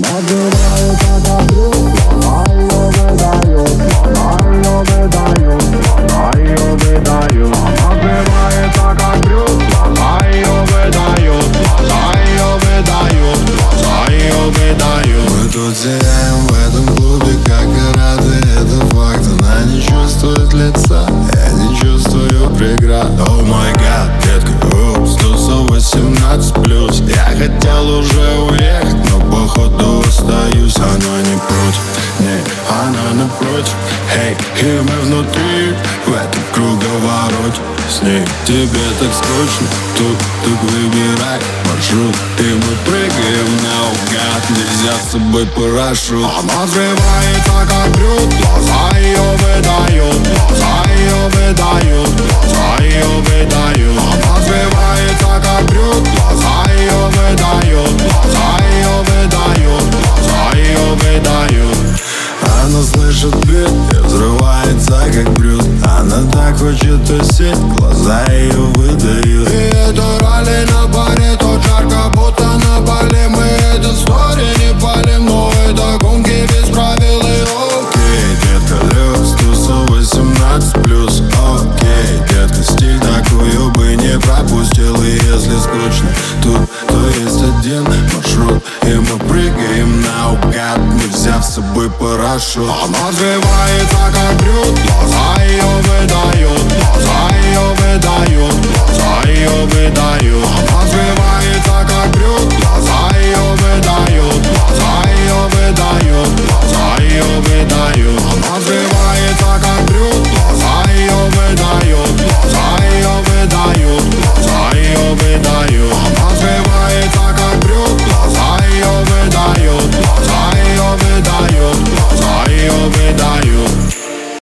Называет отовсюду, глаза ее выдают, глаза ее выдают, глаза ее выдают. Называет отовсюду, глаза ее выдают, глаза ее выдают, глаза ее выдают. Мы тут сияем в этом клубе, как и рады, это факт. Она не чувствует лица, я не чувствую преград. О май гад, детка, упс, тусов 18+. Я хотел уже уехать, но походу остаюсь. Она не против, не, она напротив. Эй, и мы внутри, в этом круговороте. С ней тебе так скучно, тут выбирай маршрут. И мы прыгаем наугад, нельзя с собой парашют. Она взрывается как брют, глаза ее выдают, глаза ее выдают, глаза ее выдают. Она взрывается как брют, глаза ее выдают, глаза ее выдают, глаза ее выдают. Она слышит бит и взрывается как брют. Она так хочет тусить, глаза ее выдают. И это ралли на паре, тут жарко, будто на Бали. Мы этот стори не палим, но это гонки без правил. И окей, детка, люкс, тусов 18+. Окей, детка, стиль такую бы не пропустил. И если скучно тут, то есть один маршрут. И мы прыгаем наугад, не взяв с собой парашют. она взрывается как брют, глаза ее выдают, глаза ее выдают, глаза ее выдают.